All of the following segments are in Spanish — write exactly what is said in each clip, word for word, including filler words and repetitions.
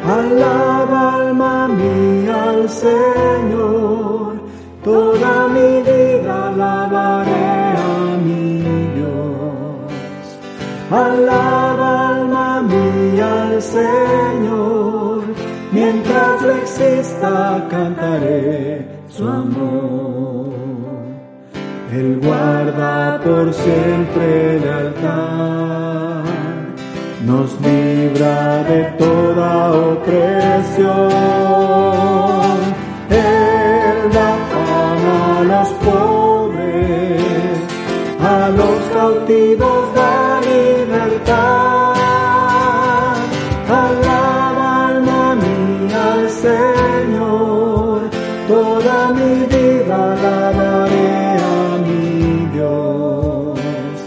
Alaba alma mía al Señor, toda mi vida alabaré a mi Dios. Alaba alma mía al Señor, mientras yo exista cantaré su amor. Él guarda por siempre el altar, nos libra de toda opresión. Él da pan a los pobres, a los cautivos da libertad. Alaba alma mía al Señor, toda mi vida alabaré a mi Dios.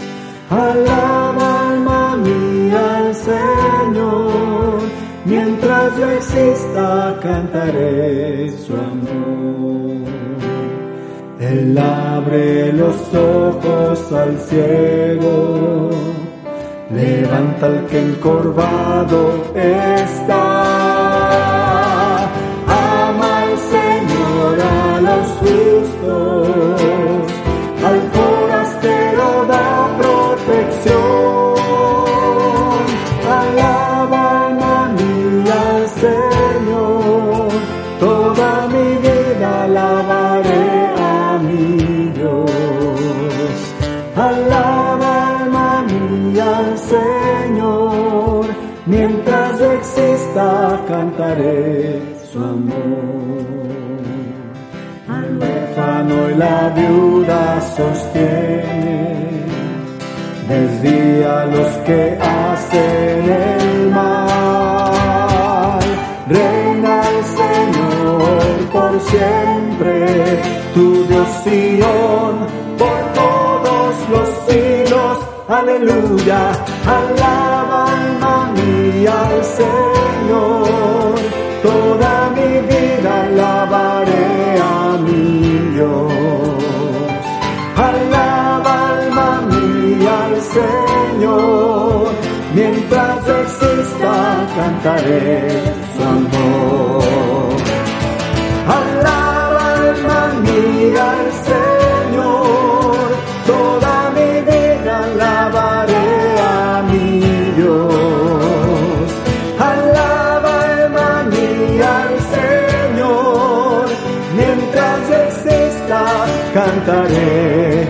Alaba alma mía al Señor, mientras yo exista cantaré su amor. Él abre los ojos al ciego, levanta al que encorvado está. Ama al Señor a los justos, al forastero da protección. Alaba alma mía al Señor, toda mi vida alabaré a mi Dios. Alaba alma mía al Señor, mientras yo exista cantaré su amor. Al huérfano y la viuda sostiene, desvía a los que hacen el mal. Reina el Señor por siempre, tu Dios Sión, por todos los siglos. Aleluya, alaba alma mía al Señor, toda mi vida alabaré a mi Dios. Alaba alma mía al Señor, mientras yo exista cantaré su amor. Alaba alma mía al Señor, toda mi vida alabaré a mi Dios. Alaba alma mía al Señor, mientras yo exista cantaré